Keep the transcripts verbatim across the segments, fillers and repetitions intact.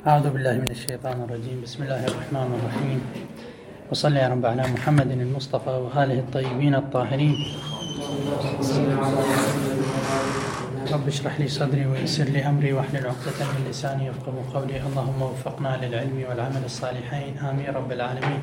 أعوذ بالله من الشيطان الرجيم. بسم الله الرحمن الرحيم، وصلى يا رب على محمد المصطفى وآله الطيبين الطاهرين. رب اشرح لي صدري ويسر لي أمري واحلل عقدة من لساني يفقهوا قولي. اللهم وفقنا للعلم والعمل الصالحين، آمين رب العالمين.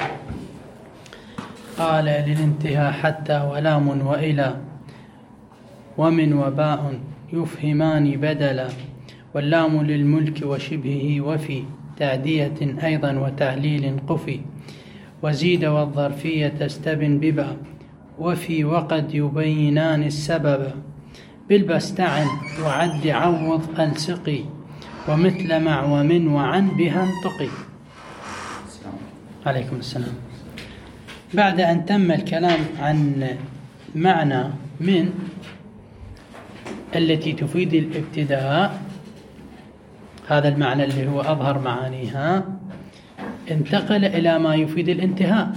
قال للانتهاء حتى ولام وإلى ومن وباء يفهمان بدلا، واللام للملك وشبهه وفي تعدية أيضا وتعليل قفي، وزيد والظرفية تستبن ببا، وفي وقد يبينان السبب، بالبستعن وعد عوض ألسقي، ومثل مع ومن وعن بها انطقي. عليكم السلام. بعد أن تم الكلام عن معنى من التي تفيد الابتداء، هذا المعنى اللي هو أظهر معانيها، انتقل إلى ما يفيد الانتهاء،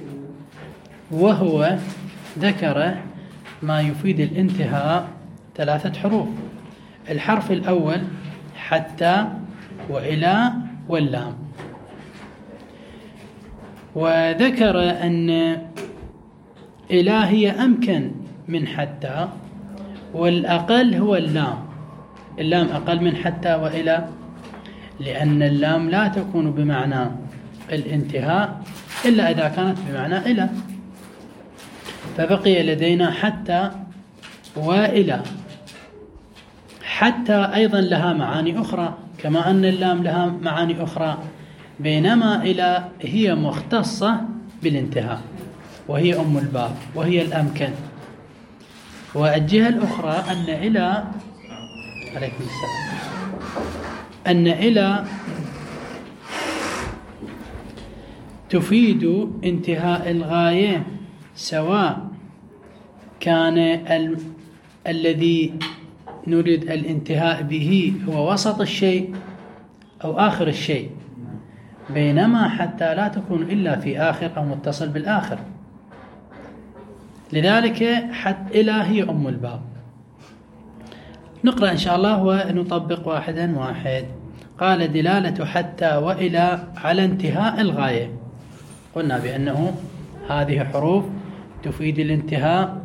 وهو ذكر ما يفيد الانتهاء ثلاثة حروف. الحرف الأول حتى وإلى واللام، وذكر أن إلى هي أمكن من حتى، والأقل هو اللام. اللام أقل من حتى وإلى، لأن اللام لا تكون بمعنى الانتهاء إلا إذا كانت بمعنى إلى، فبقي لدينا حتى وإلى. حتى أيضا لها معاني أخرى كما أن اللام لها معاني أخرى، بينما إلى هي مختصة بالانتهاء، وهي أم الباب وهي الأمكن. والجهة الأخرى أن إلى عليكم السلام أن إلى تفيد انتهاء الغاية، سواء كان ال... الذي نريد الانتهاء به هو وسط الشيء أو آخر الشيء، بينما حتى لا تكون إلا في آخر أو متصل بالآخر. لذلك حتى إلى هي أم الباب. نقرأ إن شاء الله ونطبق واحدا واحد. قال دلالة حتى وإلى على انتهاء الغاية. قلنا بأنه هذه حروف تفيد الانتهاء.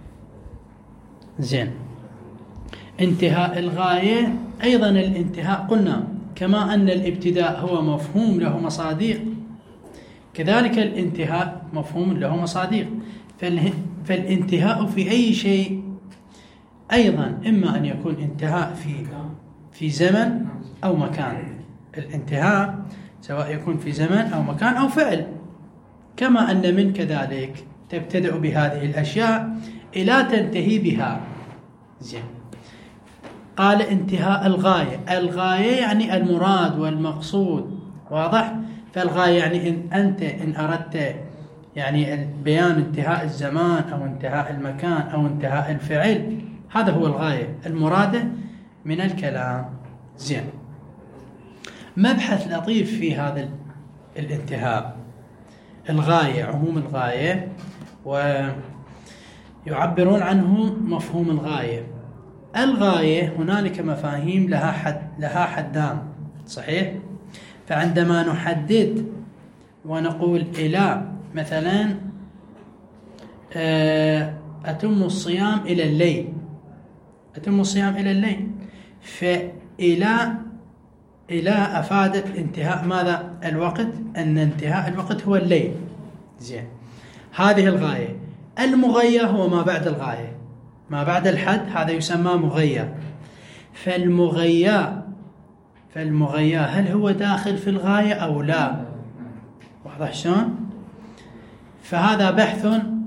زين، انتهاء الغاية أيضا الانتهاء، قلنا كما أن الابتداء هو مفهوم له مصادق، كذلك الانتهاء مفهوم له مصادق. فالانتهاء في أي شيء أيضا إما أن يكون انتهاء في في زمن أو مكان. الانتهاء سواء يكون في زمن أو مكان أو فعل، كما أن من كذلك تبتدأ بهذه الأشياء إلى تنتهي بها. زين، قال انتهاء الغاية. الغاية يعني المراد والمقصود، واضح؟ فالغاية يعني إن أنت إن أردت يعني بيان انتهاء الزمان أو انتهاء المكان أو انتهاء الفعل، هذا هو الغاية المرادة من الكلام. زين، مبحث لطيف في هذا الانتهاء، الغاية، عموم الغاية، ويعبرون عنه مفهوم الغاية. الغاية هنالك مفاهيم لها حد لها حدان، صحيح؟ فعندما نحدد ونقول إلى مثلا أتم الصيام إلى الليل، أتم الصيام إلى الليل، فإلى إلى أفادت انتهاء ماذا؟ الوقت، أن انتهاء الوقت هو الليل. زين، هذه الغاية. المغية هو ما بعد الغاية، ما بعد الحد، هذا يسمى مغية. فالمغية فالمغية هل هو داخل في الغاية أو لا؟ واضح شلون؟ فهذا بحث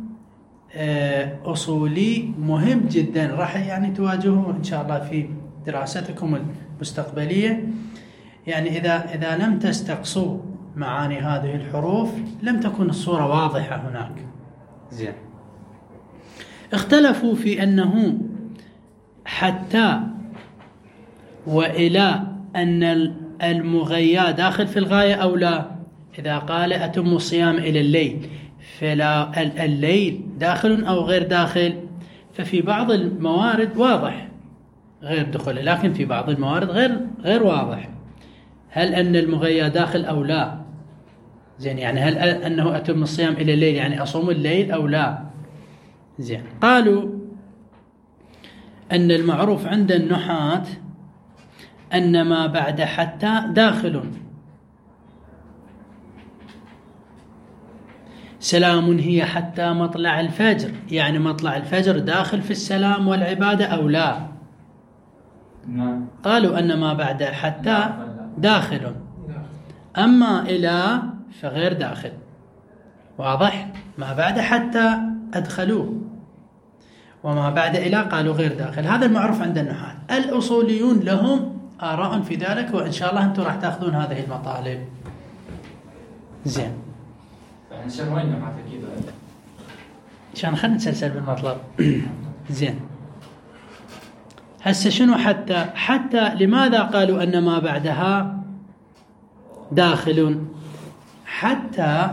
أصولي مهم جدا، راح يعني تواجهه إن شاء الله في دراستكم المستقبلية. يعني إذا إذا لم تستقصوا معاني هذه الحروف لم تكن الصورة واضحة هناك. زين، اختلفوا في أنه حتى وإلى أن المغيّة داخل في الغاية أو لا. إذا قال أتم الصيام إلى الليل، فلا الليل داخل أو غير داخل؟ ففي بعض الموارد واضح غير دخوله، لكن في بعض الموارد غير غير واضح. هل أن المغيى داخل أو لا؟ زين، يعني هل أنه أتم الصيام إلى الليل يعني أصوم الليل أو لا؟ زين، قالوا أن المعروف عند النحاة أن ما بعد حتى داخل. سلام هي حتى مطلع الفجر، يعني مطلع الفجر داخل في السلام والعبادة أو لا؟ قالوا أن ما بعد حتى داخل، أما إلى فغير داخل. واضح؟ ما بعد حتى أدخلوه، وما بعد إلى قالوا غير داخل. هذا المعروف عند النحاة. الأصوليون لهم آراء في ذلك، وإن شاء الله أنتم راح تأخذون هذه المطالب. زين، عشان وين نحاة كذا؟ عشان خلينا نسلسل بالمطلب. زين، هسه شنو حتى؟ حتى لماذا قالوا أن ما بعدها داخل؟ حتى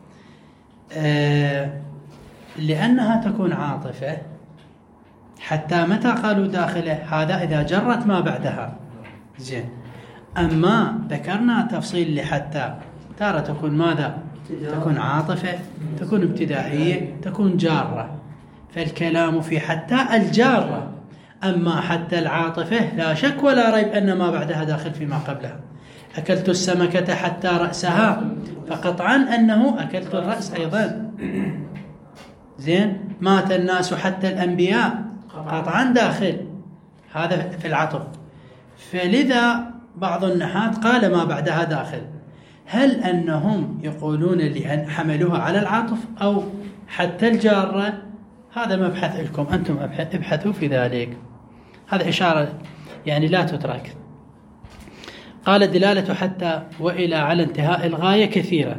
آه لأنها تكون عاطفة. حتى متى قالوا داخله؟ هذا إذا جرت ما بعدها. زين، أما ذكرنا تفصيل لحتى، تارة تكون ماذا؟ تكون عاطفة، تكون ابتدائية، تكون جارة. فالكلام في حتى الجارة. أما حتى العاطفة لا شك ولا ريب أن ما بعدها داخل فيما قبلها. أكلت السمكة حتى رأسها، فقطعا أنه أكلت الرأس أيضا. زين، مات الناس حتى الأنبياء، قطعا داخل، هذا في العطف. فلذا بعض النحاة قال ما بعدها داخل. هل أنهم يقولون لأن حملوها على العطف أو حتى الجارة؟ هذا مبحث لكم أنتم، ابحثوا في ذلك. هذا إشارة يعني لا تترك. قال دلالة حتى وإلى على انتهاء الغاية كثيرة،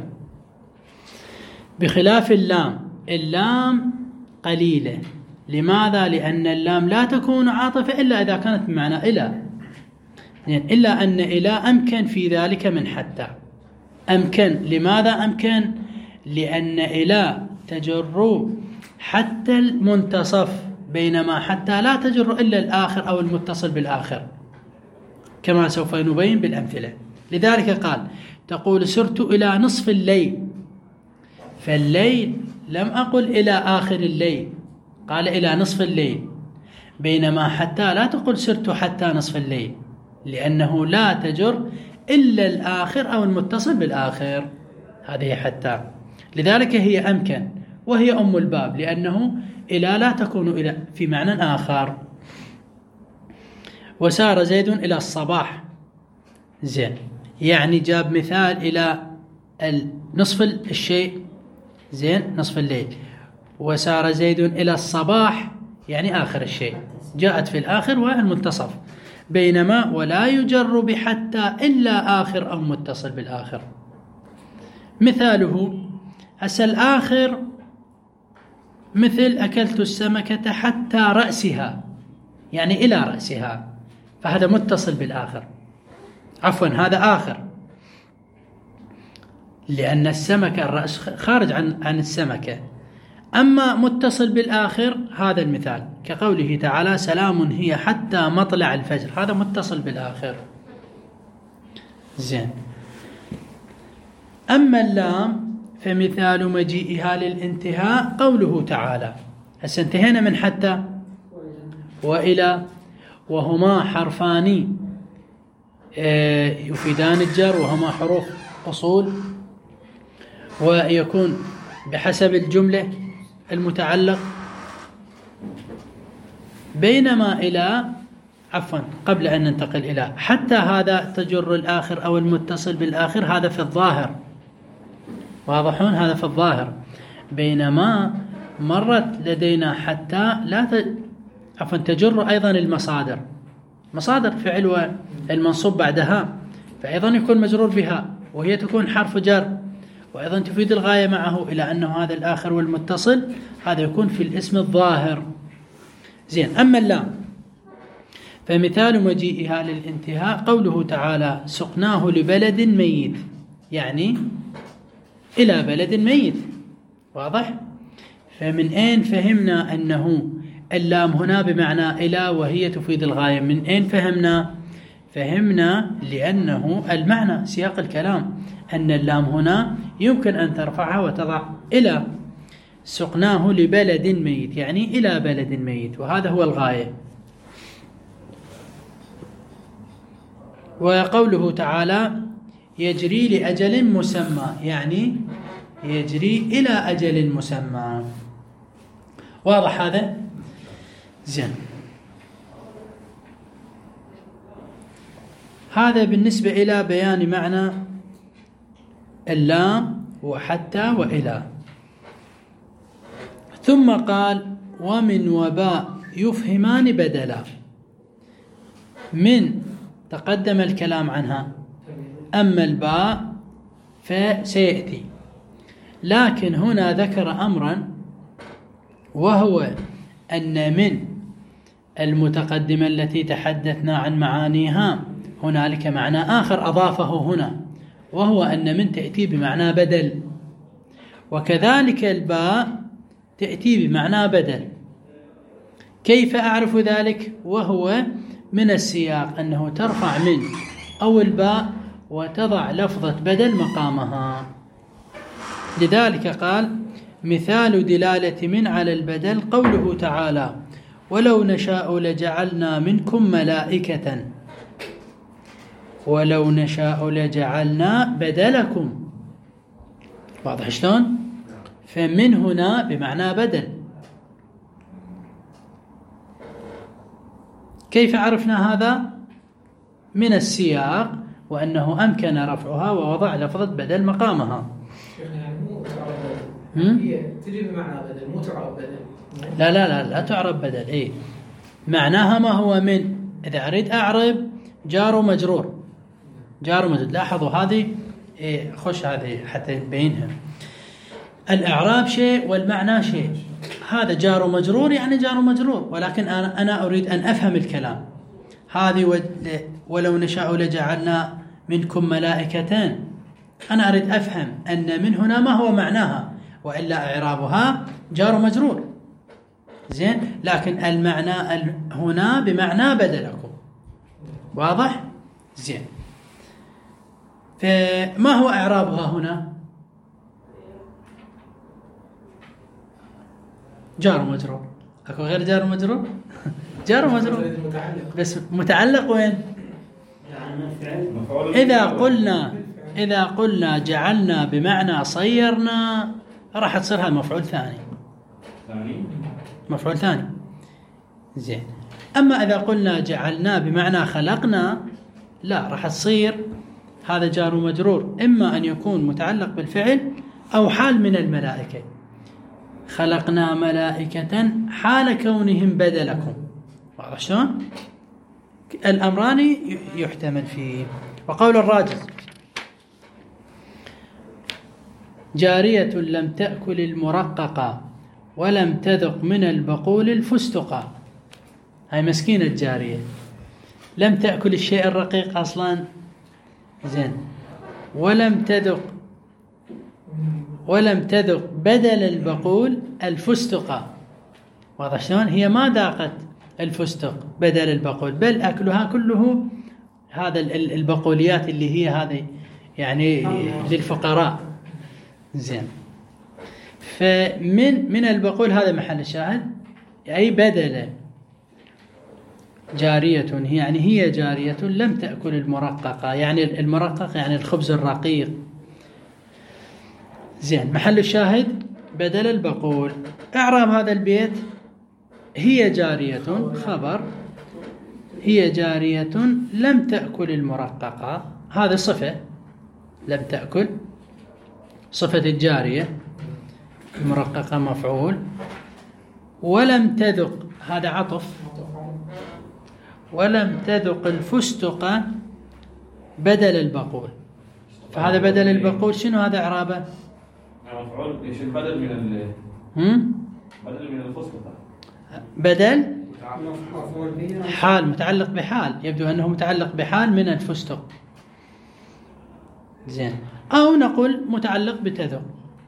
بخلاف اللام. اللام قليلة. لماذا؟ لأن اللام لا تكون عاطفة إلا إذا كانت بمعنى إلى، يعني إلا أن إلى أمكن في ذلك من حتى. أمكن. لماذا أمكن؟ لأن إلى تجر حتى المنتصف، بينما حتى لا تجر إلا الآخر أو المتصل بالآخر، كما سوف نبين بالأمثلة. لذلك قال تقول سرت إلى نصف الليل، فالليل لم أقل إلى آخر الليل، قال إلى نصف الليل. بينما حتى لا تقول سرت حتى نصف الليل، لأنه لا تجر إلا الآخر أو المتصل بالآخر. هذه حتى، لذلك هي أمكن وهي أم الباب، لأنه إلى لا تكون إلى في معنى آخر. وسار زيد إلى الصباح. زين، يعني جاب مثال إلى نصف الشيء. زين، نصف الليل. وسار زيد إلى الصباح يعني آخر الشيء، جاءت في الآخر والمنتصف. بينما ولا يجر بحتى إلا آخر أو متصل بالآخر. مثاله هسه الآخر مثل أكلت السمكة حتى رأسها، يعني إلى رأسها، فهذا متصل بالآخر. عفوا، هذا آخر، لأن السمكة الرأس خارج عن عن السمكة. أما متصل بالآخر هذا المثال كقوله تعالى سلام هي حتى مطلع الفجر، هذا متصل بالآخر. زين، أما اللام فمثال مجيئها للانتهاء قوله تعالى. هسه انتهينا من حتى وإلى، وهما حرفان يفيدان الجر، وهما حروف أصول، ويكون بحسب الجملة المتعلق. بينما إلى، عفوا قبل أن ننتقل إلى حتى، هذا تجر الآخر أو المتصل بالآخر، هذا في الظاهر. واضحون؟ هذا في الظاهر. بينما مرت لدينا حتى لا ت... عفوا تجر أيضا المصادر، مصادر فعل والمنصوب بعدها، فأيضا يكون مجرور بها، وهي تكون حرف جر، وأيضا تفيد الغاية معه، إلى أنه هذا الآخر والمتصل هذا يكون في الاسم الظاهر. زين، أما اللام فمثال مجيئها للانتهاء قوله تعالى سقناه لبلد ميت، يعني إلى بلد ميت. واضح؟ فمن أين فهمنا أنه اللام هنا بمعنى إلى وهي تفيد الغاية؟ من أين فهمنا؟ فهمنا لأنه المعنى سياق الكلام أن اللام هنا يمكن أن ترفعها وتضع إلى، سقناه لبلد ميت يعني إلى بلد ميت، وهذا هو الغاية. وقوله تعالى يجري لأجل مسمى يعني يجري إلى أجل مسمى. واضح هذا؟ زين. هذا بالنسبة إلى بيان معنى اللام وحتى وإلى. ثم قال ومن وباء يفهمان بدلا. من تقدم الكلام عنها، أما الباء فسيأتي، لكن هنا ذكر أمرا، وهو أن من المتقدمة التي تحدثنا عن معانيها هنالك معنى آخر أضافه هنا، وهو أن من تأتي بمعنى بدل، وكذلك الباء تأتي بمعنى بدل. كيف أعرف ذلك؟ وهو من السياق أنه ترفع من أو الباء وتضع لفظة بدل مقامها. لذلك قال مثال دلالة من على البدل قوله تعالى ولو نشاء لجعلنا منكم ملائكة، ولو نشاء لجعلنا بدلكم. واضح شلون؟ فمن هنا بمعنى بدل. كيف عرفنا هذا؟ من السياق، وأنه أمكن رفعها ووضع لفظة بدل مقامها. يعني مو تعرب بدل، هي تجي بمعنى بدل مو تعرب بدل. لا لا لا لا تعرب بدل. إيه معناها ما هو من؟ إذا أريد أعرب جار ومجرور، جار ومجرور. لاحظوا هذه إيه، خش هذه حتى نبينها. الإعراب شيء والمعنى شيء. هذا جار ومجرور يعني جار ومجرور، ولكن أنا أنا أريد أن أفهم الكلام. هذه ولو نشاء لجعلنا منكم ملائكة، أنا أريد أفهم أن من هنا ما هو معناها، وإلا إعرابها جار ومجرور. زين، لكن المعنى هنا بمعنى بدلكم. واضح؟ زين. فما هو إعرابها هنا؟ جار ومجرور. أكو غير جار ومجرور؟ جار ومجرور بس متعلق وين؟ إذا قلنا إذا قلنا جعلنا بمعنى صيرنا راح تصيرها مفعول ثاني. مفعول ثاني. زين. أما إذا قلنا جعلنا بمعنى خلقنا لا، راح تصير هذا جار ومجرور، إما أن يكون متعلق بالفعل أو حال من الملائكة. خلقنا ملائكة حال كونهم بدلكم. واضح شلون؟ الأمران يحتمل فيه. وقول الراجل جارية لم تأكل المرققة ولم تذق من البقول الفستقة. هاي مسكينة الجارية، لم تأكل الشيء الرقيق أصلا. زين. ولم تذق ولم تذق بدل البقول الفستقة. واضح شلون؟ هي ما ذاقت الفستق بدل البقول، بل أكلها كله هذا البقوليات اللي هي هذه يعني للفقراء. زين. فمن من البقول هذا محل الشاهد، أي بدل. جارية هي يعني هي جارية لم تأكل المرققة، يعني المرقق يعني الخبز الرقيق. زين. محل الشاهد بدل البقول. إعراب هذا البيت هي جارية خبر، هي جارية لم تأكل المرققة، هذا صفة لم تأكل، صفة الجارية، المرققة مفعول. ولم تذق هذا عطف، ولم تذق الفستق بدل البقول. فهذا بدل البقول شنو هذا إعرابه؟ مفعول. ايش البدل من ال هم؟ بدل من الفستق. بدل حال متعلق بحال، يبدو أنه متعلق بحال من الفستق. زين. أو نقول متعلق بتذق،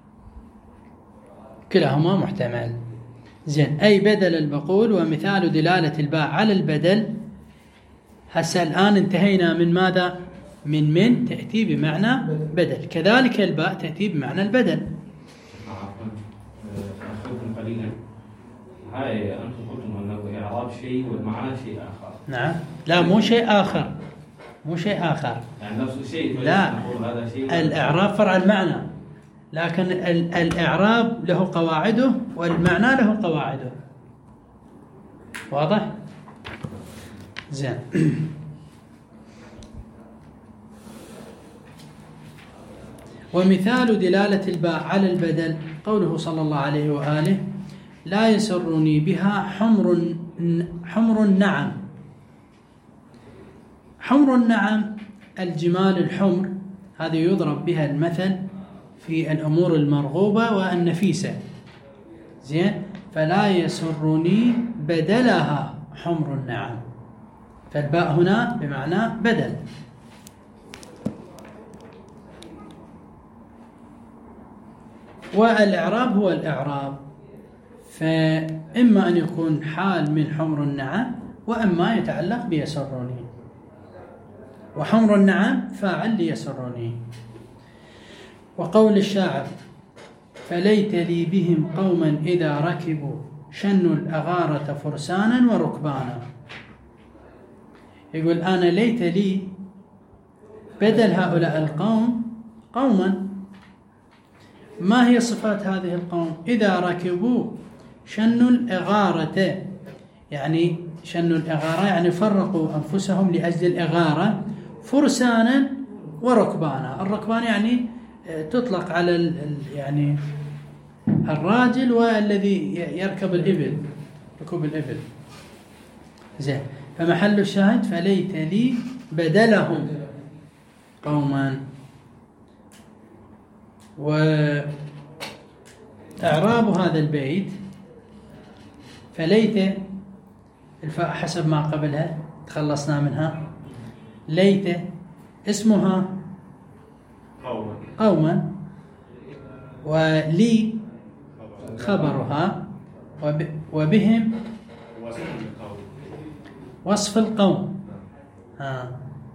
كلاهما محتمل. زين. أي بدل البقول. ومثال دلالة الباء على البدل هسه الآن انتهينا من ماذا؟ من من تأتي بمعنى بدل، كذلك الباء تأتي بمعنى البدل. عفوا أخذكم قليلا، هاي أنتم قلتم أنه إعراب شيء والمعنى شيء آخر. نعم، لا مو شيء آخر، مو شيء آخر، يعني نفس الشيء. لا، هذا شيء الإعراب فرع المعنى، لكن الإعراب له قواعده والمعنى له قواعده. واضح؟ زين. ومثال دلالة الباء على البدل قوله صلى الله عليه وآله: لا يسرني بها حمر حمر النعم. حمر النعم الجمال الحمر، هذه يضرب بها المثل في الأمور المرغوبة والنفيسة. زين، فلا يسرني بدلها حمر النعم، فالباء هنا بمعنى بدل. والإعراب هو الإعراب، فإما أن يكون حال من حمر النعم، وإما يتعلق بيسرني. وحمر النعم فاعل ليسرني. وقول الشاعر: فليت لي بهم قوما إذا ركبوا شنوا الأغارة فرسانا وركبانا. يقول أنا ليت لي بدل هؤلاء القوم قوما. ما هي صفات هذه القوم؟ إذا ركبوا شنوا الأغارة، يعني شنوا الأغارة يعني فرقوا أنفسهم لأجل الأغارة، فرسانا وركبانا. الركبان يعني تطلق على ال يعني الراجل والذي يركب الإبل، ركوب الإبل. زين، فمحل الشاهد: فليت لي بدلهم قوما. وإعراب هذا البيت: فليت الفاء حسب ما قبلها تخلصنا منها، ليت اسمها قوما قوما، ولي خبرها، وبهم وصف القوم. آه.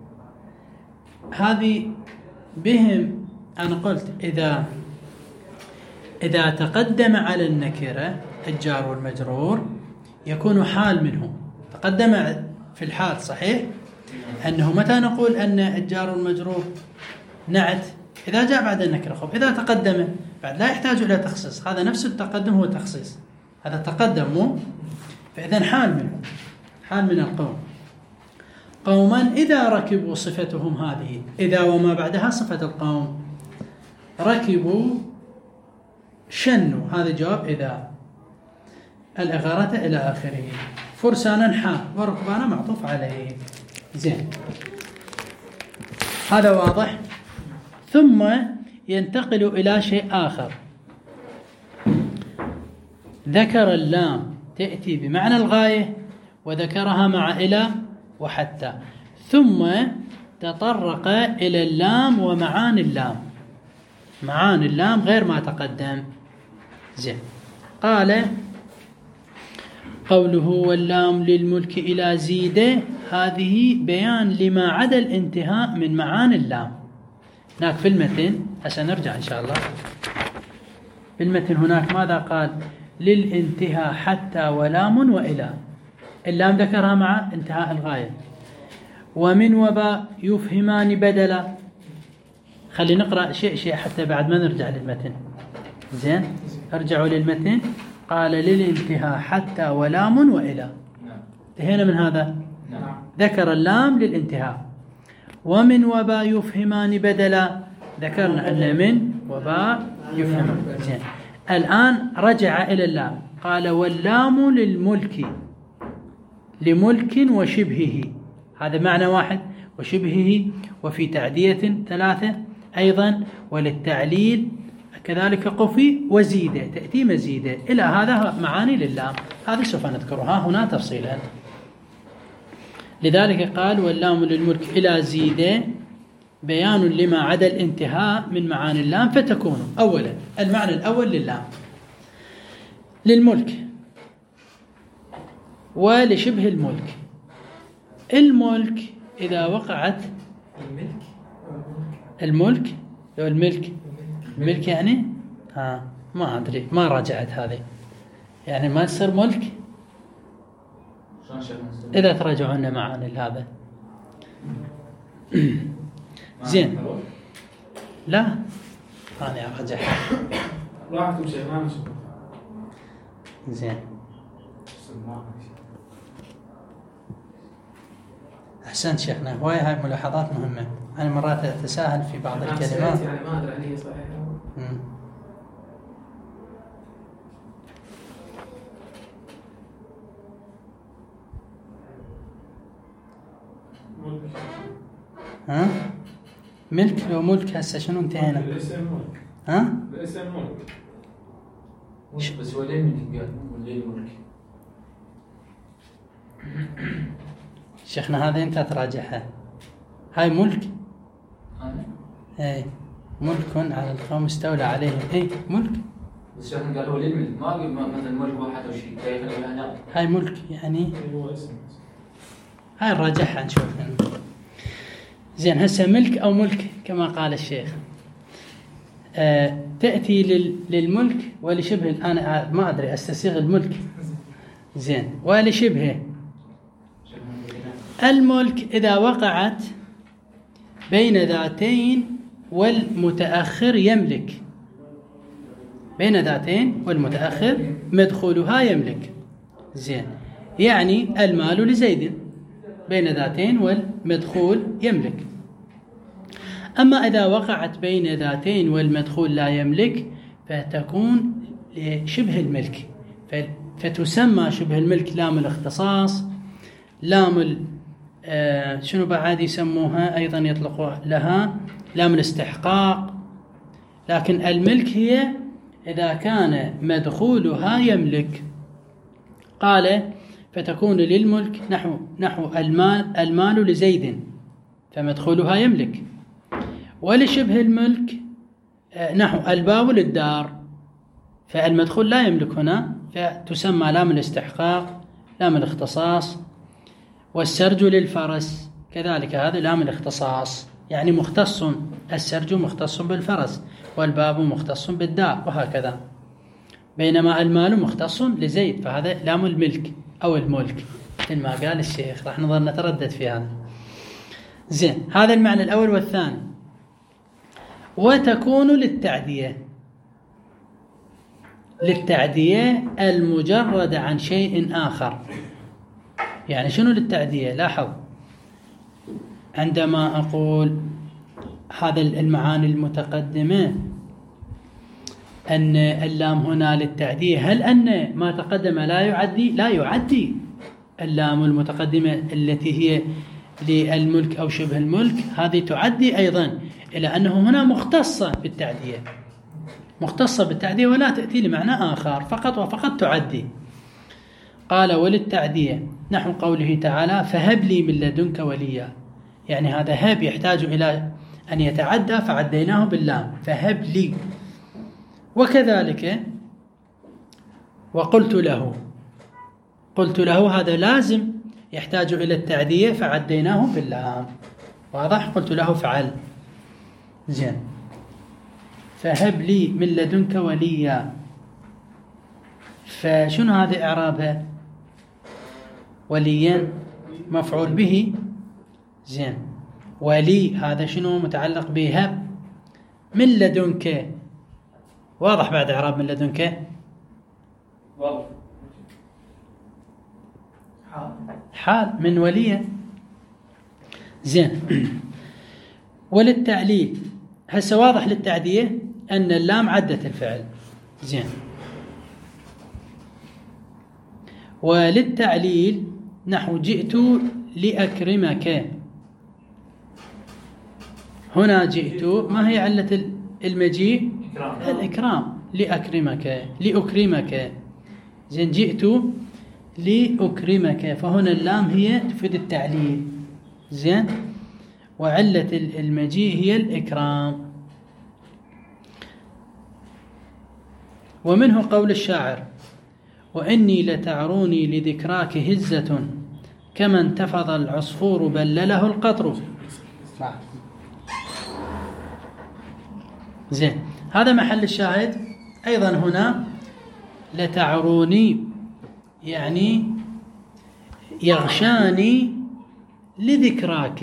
هذه بهم أنا قلت إذا إذا تقدم على النكرة الجار والمجرور يكون حال منه. تقدم في الحال صحيح أنه متى نقول أن الجار والمجرور نعت؟ إذا جاء بعد النكرة. خب إذا تقدم بعد لا يحتاج إلى تخصيص، هذا نفس التقدم هو تخصيص، هذا تقدم مو، فإذا حال منه، حال من القوم. قوما إذا ركبوا صفتهم هذه، إذا وما بعدها صفة القوم. ركبوا شنوا هذا جواب إذا، الأغارة إلى آخره. فرسانا حال، وركبانا معطوف عليه. زين، هذا واضح. ثم ينتقل إلى شيء آخر. ذكر اللام تأتي بمعنى الغاية، وذكرها مع إلى وحتى، ثم تطرق إلى اللام ومعاني اللام. معاني اللام غير ما تقدم. زين، قال قوله: واللام للملك إلى زيده، هذه بيان لما عدا الانتهاء من معاني اللام. هناك في المتن، هسه نرجع إن شاء الله في المتن، هناك ماذا قال؟ للانتهاء حتى ولام وإلى. اللام ذكرها مع انتهاء الغاية. ومن وباء يفهمان بدلا. خلي نقرأ شيء شيء حتى بعد ما نرجع للمتن. زين، ارجعوا للمتن. قال للانتهاء حتى ولام وإلى. انتهينا من هذا. ذكر اللام للانتهاء. ومن وباء يفهمان بدلا، ذكرنا أن من وباء يفهمان. زين، الآن رجع إلى اللام. قال: واللام للملك، لملك وشبهه، هذا معنى واحد، وشبهه، وفي تعدية ثلاثة أيضا، وللتعليل كذلك قفي وزيدة، تأتي مزيدة، إلى هذا معاني للام. هذه سوف نذكرها هنا تفصيلا. لذلك قال: واللام للملك إلى زيدة، بيان لما عدا الانتهاء من معاني اللام، فتكون أولا المعنى الأول للام للملك ولشبه الملك. الملك إذا وقعت الملك الملك لو الملك الملك يعني ها ما أدري ما راجعت هذه يعني ما تصير ملك إذا تراجعون معاني لهذا. زين لا أنا أرجعها راحتكم شيء ما نشوف. زين أحسنت شيخنا. هواي هاي ملاحظات مهمة. أنا مرات أتساهل في بعض الكلمات يعني ما أدري هل هي صحيحة. ها ملك لو ملك هسه شنو انتهينا؟ الاسم ملك. ها الاسم ملك. مش بس هو ليه ملك قال وليه الملك؟ شيخنا هذه انت تراجعها. هاي ملك هذا اي ملك على القوم استولى عليهم. اي ملك بس شيخنا قال هو ليه الملك ما قال مثلا ملك واحد او شيء كيف هنا. هاي ملك يعني هو اسم. هاي نراجعها نشوف. زين هسه ملك أو ملك كما قال الشيخ آه تأتي لل للملك ولشبه. أنا ما أدري أستسيغ الملك زين ولشبهه. الملك إذا وقعت بين ذاتين والمتأخر يملك. بين ذاتين والمتأخر مدخولها يملك. زين يعني المال لزيد بين ذاتين والمدخول يملك. أما إذا وقعت بين ذاتين والمدخول لا يملك فتكون شبه الملك. فتسمى شبه الملك لام الاختصاص، لام آه شنو بعد يسموها أيضا يطلقوا لها لام الاستحقاق. لكن الملك هي إذا كان مدخولها يملك. قال فتكون للملك نحو نحو المال المال لزيد فمدخولها يملك. ولشبه الملك نحو الباب للدار فالمدخول لا يملك هنا فتسمى لام الاستحقاق لام الاختصاص. والسرج للفرس كذلك هذا لام الاختصاص يعني مختص. السرج مختص بالفرس والباب مختص بالدار وهكذا. بينما المال مختص لزيد فهذا لام الملك أو الملك مثل ما قال الشيخ. راح نظل نتردد في هذا. زين هذا المعنى الأول. والثاني وتكون للتعدية. للتعدية المجرد عن شيء آخر. يعني شنو للتعدية؟ لاحظ عندما أقول هذا المعاني المتقدمة أن اللام هنا للتعدية، هل أن ما تقدم لا يعدي؟ لا يعدي. اللام المتقدمة التي هي للملك أو شبه الملك هذه تعدي أيضا، إلى أنه هنا مختصة بالتعدية، مختصة بالتعدية ولا تأتي لمعنى آخر، فقط وفقط تعدي. قال وللتعدية نحو قوله تعالى فهب لي من لدنك وليا، يعني هذا هب يحتاج إلى أن يتعدى فعديناه باللام فهب لي. وكذلك وقلت له، قلت له هذا لازم يحتاج إلى التعدية فعديناه باللام. واضح؟ قلت له فعل. زين فهب لي من لدنك وليا، فشنو هذا إعرابها؟ وليا مفعول به. زين ولي هذا شنو متعلق بهب؟ من لدنك. واضح بعد إعراب من لدنك؟ واضح. حال من وليا. زين وللتعليل هسه واضح للتعدية أن اللام عدت الفعل. زين وللتعليل نحو جئت لأكرمك. هنا جئت ما هي علة المجيء؟ الإكرام. لأكرمك لأكرمك. زين جئت لأكرمك، فهنا اللام هي تفيد التعليل. زين وعلة المجيء هي الإكرام. ومنه قول الشاعر وإني لتعروني لذكراك هزة كما انتفض العصفور بلله القطر. زين، هذا محل الشاهد. أيضا هنا لتعروني يعني يغشاني لذكراك،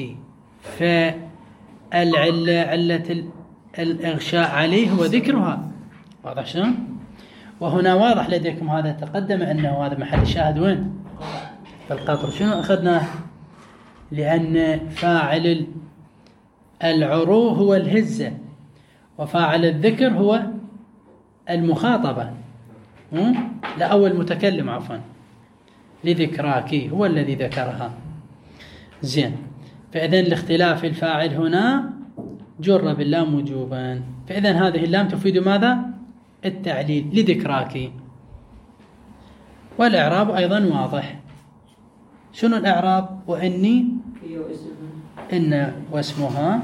فالعلة علة الإغشاء عليه هو ذكرها. واضح شلون؟ وهنا واضح لديكم هذا تقدم أنه هذا محل الشاهد وين؟ في القطر. شنو أخذناه؟ لأن فاعل العرو هو الهزة، وفاعل الذكر هو المخاطبة، لا أول متكلم عفوا، لذكراك هو الذي ذكرها. زين، فإذن لاختلاف الفاعل هنا جر باللام وجوبا، فإذن هذه اللام تفيد ماذا؟ التعليل، لذكراك. والإعراب أيضا واضح. شنو الإعراب؟ وإني إن واسمها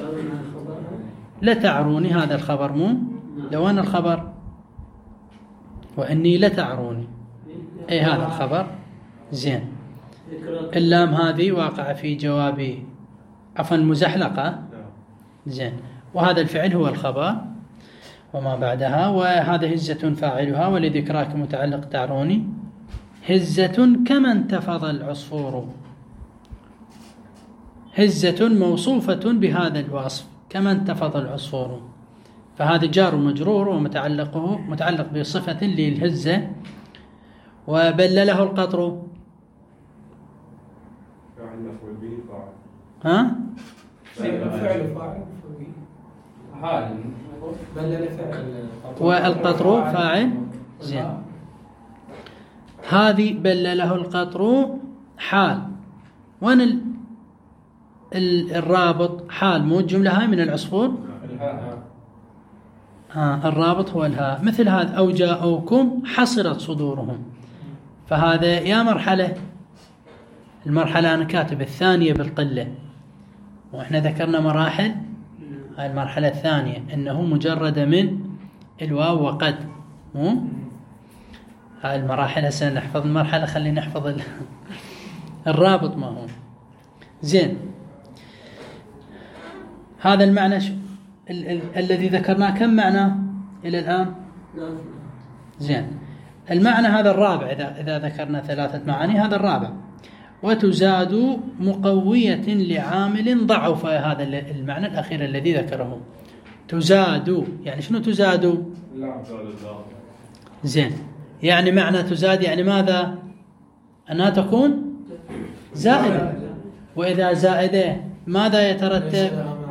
لتعروني، هذا الخبر مو لو أنا الخبر، وإني لتعروني أي هذا الخبر. زين، اللام هذه واقع في جواب عفوا مزحلقة. زين، وهذا الفعل هو الخبر وما بعدها، وهذا هزة فاعلها، ولذكراك متعلق تعروني، هزة كما انتفض العصفور، هزة موصوفة بهذا الوصف كما انتفض العصفور، فهذا جار مجرور ومتعلقه متعلق بصفة للهزة. وبلله القطر، ها؟ فعل فاعل بلل فعل، والقطر فاعل. زين، هذه بلله القطر حال، وين ال... ال... الرابط حال مو الجملة هاي من العصفور. ها الرابط هو الهاء، مثل هذا أو جاءوكم حصرت صدورهم، فهذا يا مرحلة، المرحلة أنا كاتب الثانية بالقلة، وإحنا ذكرنا مراحل. هاي المرحلة الثانية إنه مجرد من الواو وقد، مو هاي المراحل. هسه نحفظ المرحلة، خلينا نحفظ ال... الرابط ما هو. زين، هذا المعنى ش... ال... ال... الذي ذكرناه كم معنى إلى الآن؟ زين، المعنى هذا الرابع، إذا إذا ذكرنا ثلاثة معاني هذا الرابع. وتزاد مقوية لعامل ضعف، هذا المعنى الأخير الذي ذكره. تزاد يعني شنو تزاد؟ زين، يعني معنى تزاد يعني ماذا؟ أنها تكون زائدة، وإذا زائدة ماذا يترتب؟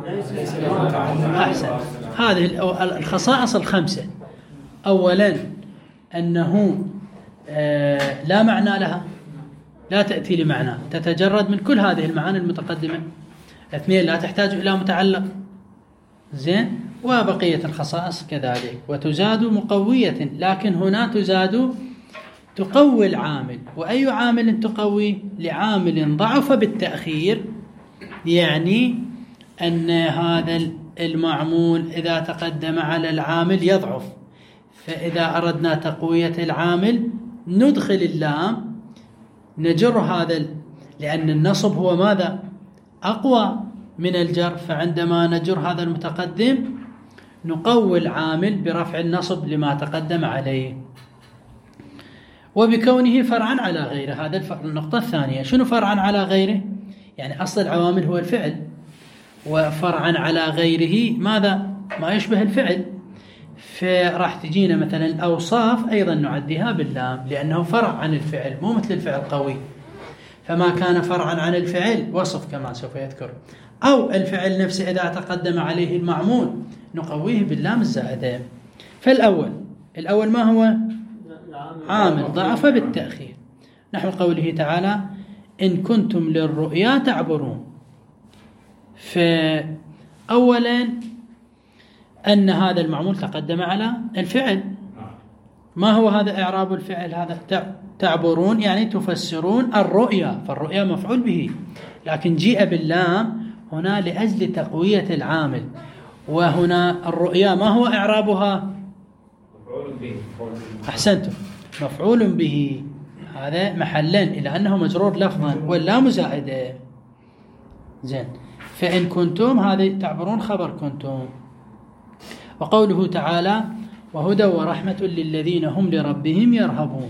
أحسن. هذه الخصائص الخمسة. أولا أنه آه لا معنى لها، لا تأتي لمعنى، تتجرد من كل هذه المعاني المتقدمة. اثنين، لا تحتاج إلى متعلق. زين، وبقية الخصائص كذلك. وتزاد مقوية، لكن هنا تزاد تقوي العامل. وأي عامل تقوي؟ لعامل ضعف بالتأخير، يعني أن هذا المعمول إذا تقدم على العامل يضعف، فإذا أردنا تقوية العامل ندخل اللام نجر هذا، لأن النصب هو ماذا؟ أقوى من الجر، فعندما نجر هذا المتقدم نقوي العامل برفع النصب لما تقدم عليه، وبكونه فرعا على غيره. هذا النقطة الثانية. شنو فرعا على غيره؟ يعني أصل العوامل هو الفعل، وفرعا على غيره ماذا؟ ما يشبه الفعل. فراح تجينا مثلا الأوصاف أيضا نعديها باللام، لأنه فرع عن الفعل مو مثل الفعل قوي، فما كان فرعا عن الفعل وصف كما سوف يذكر. أو الفعل نفسه إذا تقدم عليه المعمول نقويه باللام الزائدة. فالأول الأول ما هو؟ عامل ضعف بالتأخير، نحو قوله تعالى إن كنتم للرؤيا تعبرون. فأولا أن هذا المعمول تقدم على الفعل. ما هو هذا إعراب الفعل؟ هذا تعبرون يعني تفسرون الرؤيا، فالرؤيا مفعول به، لكن جيء باللام هنا لأجل تقوية العامل. وهنا الرؤيا ما هو إعرابها؟ مفعول به. أحسنتم، مفعول به. هذا محلا إلى أنه مجرور لفظا، واللام زائدة. زين، فإن كنتم هذه تعبرون خبر كنتم. وقوله تعالى وهدى ورحمة للذين هم لربهم يرهبون،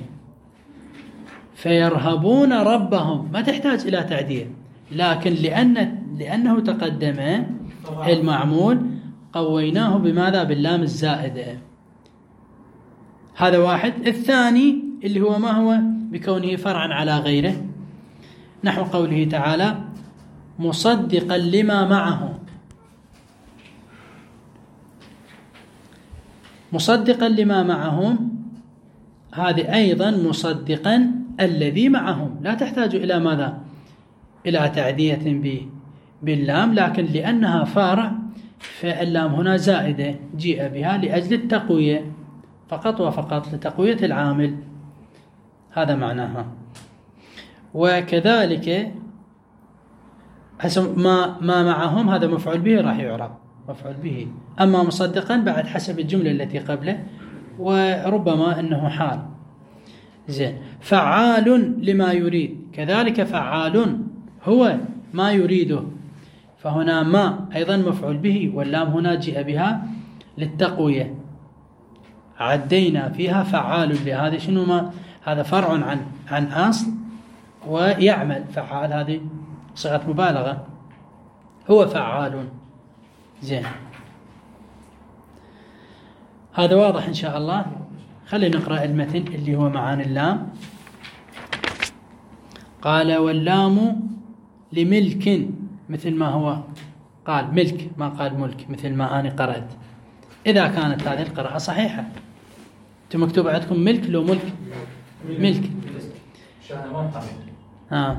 فيرهبون ربهم ما تحتاج إلى تعديل، لكن لأن لأنه تقدم المعمول قويناه بماذا؟ باللام الزائدة. هذا واحد. الثاني اللي هو ما هو؟ بكونه فرعا على غيره، نحو قوله تعالى مصدقا لما معه. مصدقا لما معهم هذه أيضا مصدقا الذي معهم، لا تحتاج إلى ماذا؟ إلى تعدية باللام، لكن لأنها فرع فاللام هنا زائدة جيء بها لأجل التقوية فقط وفقط، لتقوية العامل، هذا معناها. وكذلك حسب ما ما معهم هذا مفعول به راح يعرب مفعول به، أما مصدقا بعد حسب الجملة التي قبله، وربما أنه حال. زين، فعال لما يريد، كذلك فعال هو ما يريده، فهنا ما أيضا مفعول به، واللام هنا جاء بها للتقوية، عدينا فيها فعال لهذا شنو؟ ما هذا فرع عن عن أصل ويعمل، فعال هذه صيغة مبالغة، هو فعال. زين، هذا واضح إن شاء الله. خلينا نقرأ المتن اللي هو معاني اللام. قال واللام لملك، مثل ما هو قال ملك، ما قال ملك مثل ما أنا قرأت، إذا كانت هذه القراءة صحيحة. أنتم مكتوب عندكم ملك لو ملك؟ ملك. آه.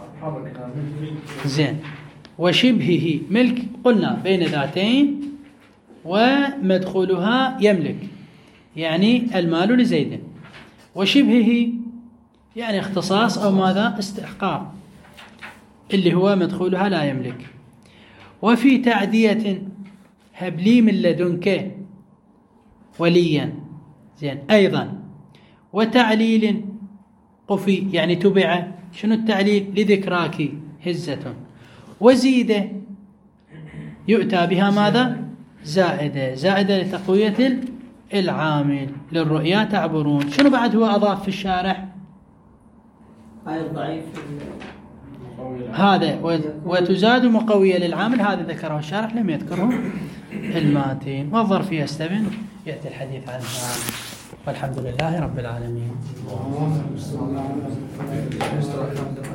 زين، وشبهه ملك قلنا بين ذاتين ومدخولها يملك، يعني المال لزيد، وشبهه يعني اختصاص أو ماذا؟ استحقاق، اللي هو مدخولها لا يملك. وفي تعدية هب لي من لدنك وليا، زين أيضا. وتعليل قفي يعني تبع، شنو التعليل؟ لذكراك هزة. وزيدة يؤتى بها ماذا؟ زائدة، زائدة لتقوية العامل، للرؤيا تعبرون. شنو بعد هو أضاف في الشارح؟ هاي الضعيف هذا وتزاد مقوية للعامل، هذا ذكره الشارح لم يذكره الماتين. والظرف يستبن يأتي الحديث عنها. والحمد لله رب العالمين.